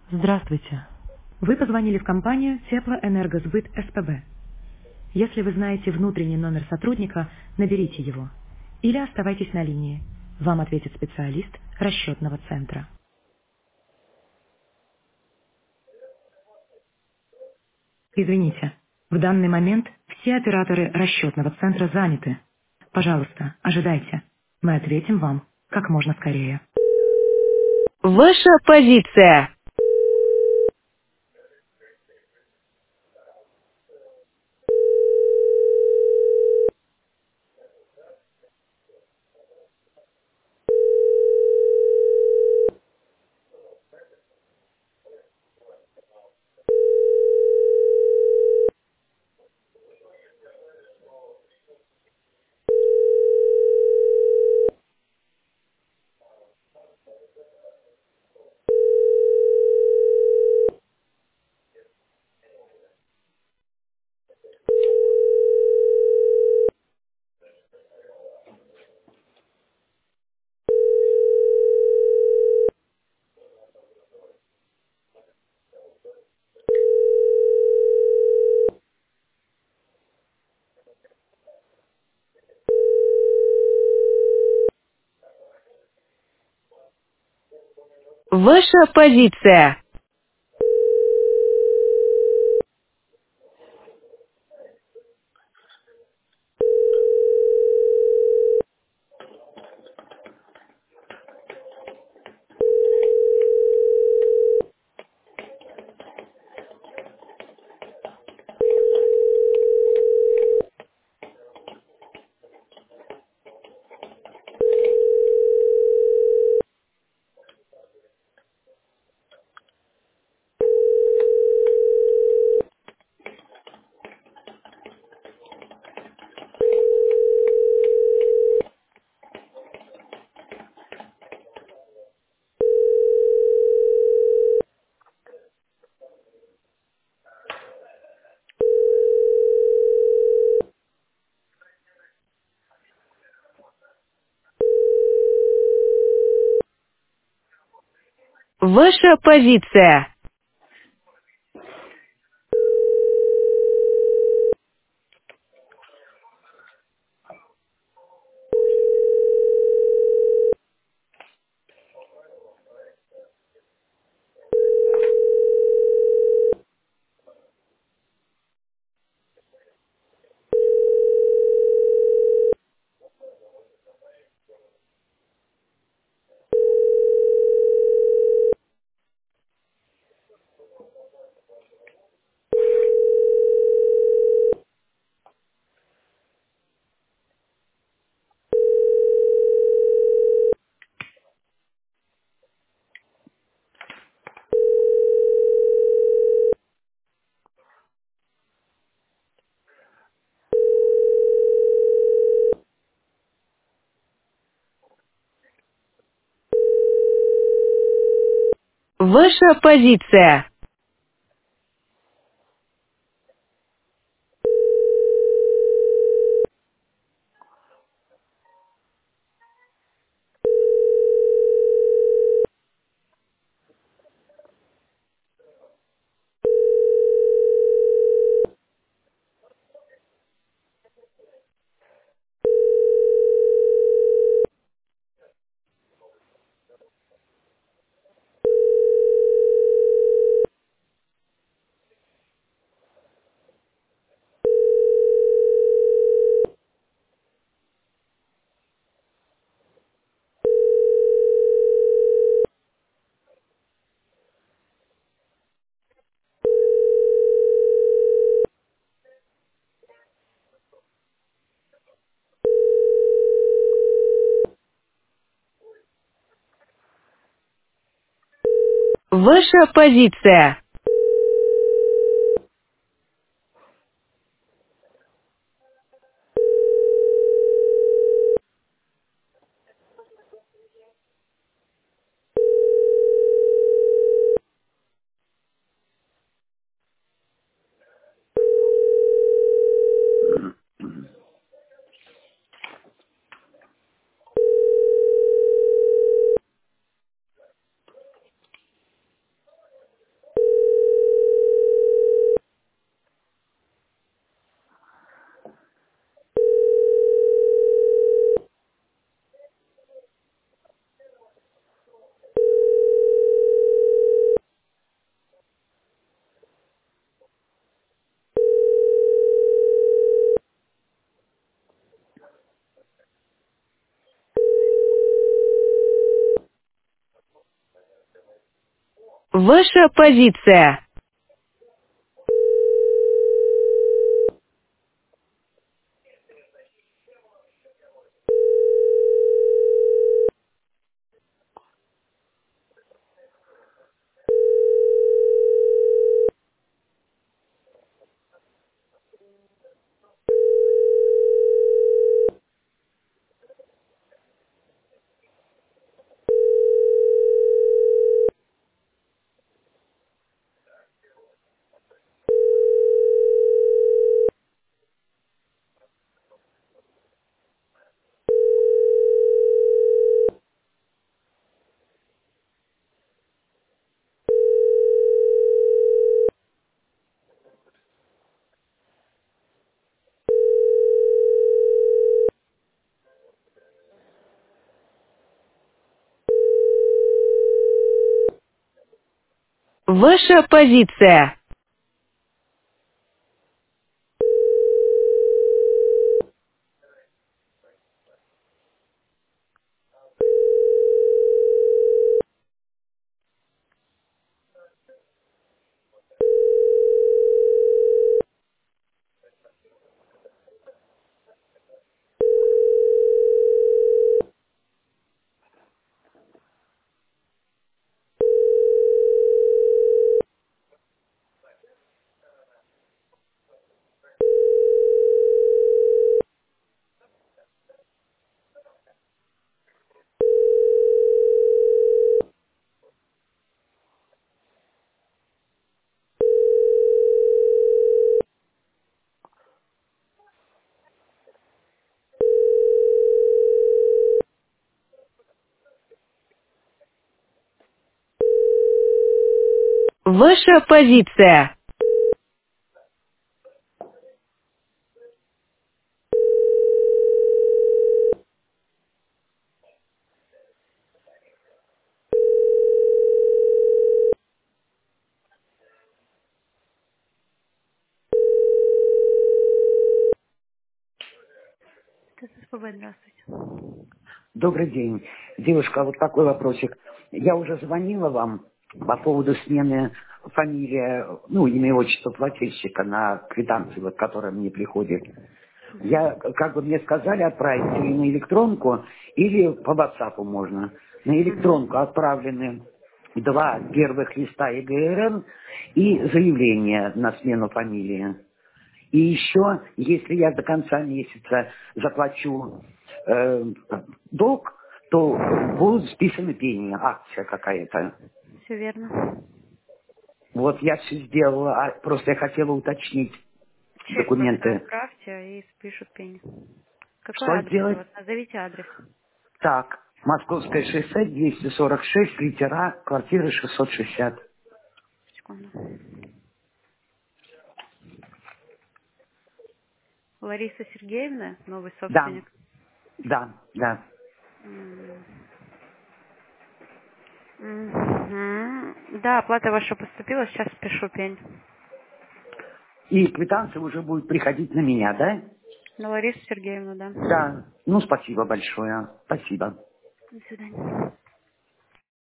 Здравствуйте. Вы позвонили в компанию Теплоэнергосбыт СПБ. Если вы знаете внутренний номер сотрудника, наберите его. Или оставайтесь на линии. Вам ответит специалист расчетного центра. Извините, в данный момент все операторы расчетного центра заняты. Пожалуйста, ожидайте. Мы ответим вам как можно скорее. Ваша позиция. Ваша позиция. Ваша позиция. Ваша позиция. Ваша позиция. Ваша позиция. Ваша позиция. Ваша позиция. ТССПБ, здравствуйте. Добрый день. Девушка, вот такой вопросик. Я уже звонила вам по поводу смены фамилии, ну, имя и отчество плательщика на квитанции, вот, которая мне приходит. Я, как бы мне сказали, отправить или на электронку, или по WhatsApp можно. На электронку отправлены 2 первых листа ЕГРН и заявление на смену фамилии. И еще, если я до конца месяца заплачу э, долг, то будут списаны пени, акция какая-то. Все верно. Вот я все сделала, просто я хотела уточнить Чек просто документы. отправьте и спишут пени. Какой Что адрес у сделать? вас? Назовите адрес. Так, Московское шоссе, 246, литера, квартира 660. Секунду. Лариса Сергеевна, новый Да, собственник. да, да. М. Да, оплата ваша поступила, сейчас спешу пень. И квитанция уже будет приходить на меня, да? На Ларису Сергеевну, да. Да. Ну, спасибо большое. Спасибо. До свидания.